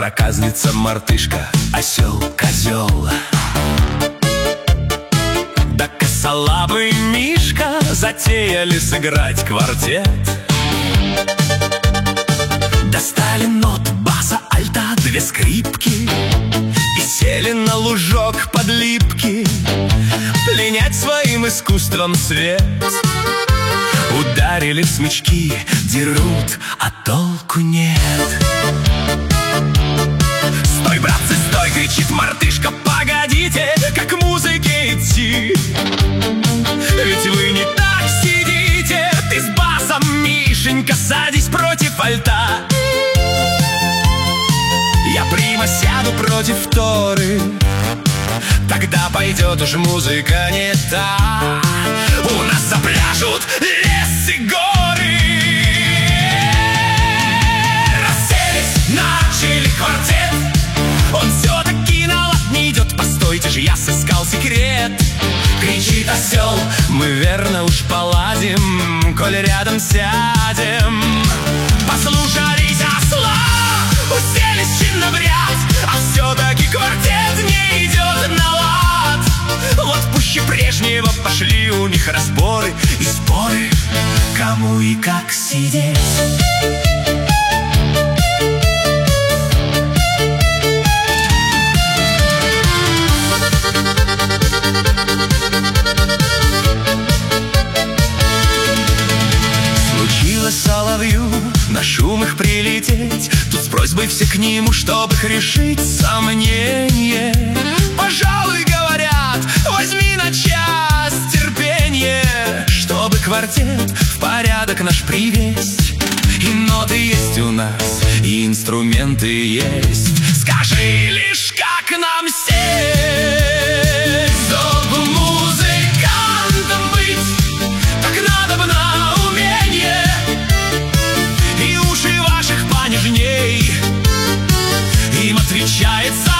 проказница, мартышка, осел, козел. Да косолапый Мишка затеяли сыграть квартет. Достали нот, баса, альта, две скрипки и сели на лужок под липки пленять своим искусством свет. Ударили в смычки, дерут, а толку нет. «Стой, братцы, стой!» — кричит мартышка. «Погодите, как к музыке идти? Ведь вы не так сидите. Ты с басом, Мишенька, садись против альта. Я прямо сяду против вторы. Тогда пойдет уж музыка не та. У нас запляшут лес и горы». Расселись, начали квартет. Он все-таки на лад не идет. Постойте же, я сыскал секрет. Кричит осел: «Мы верно уж поладим, коль рядом сядем». Послушались осла, уселись чинно в ряд, а все-таки квартет не идет на лад. Вот пуще прежнего пошли у них разборы и споры, кому и как сидеть. Соловью на шум их прилететь, тут с просьбой все к нему, чтобы их решить сомнение. Пожалуй, говорят, возьми на час терпение, чтобы квартет в порядок наш привесть. И ноты есть у нас, и инструменты есть. Скажи лишь, как нам сесть, чтобы музыкантом быть, так надобно умение. И уши ваших понежней, им отвечает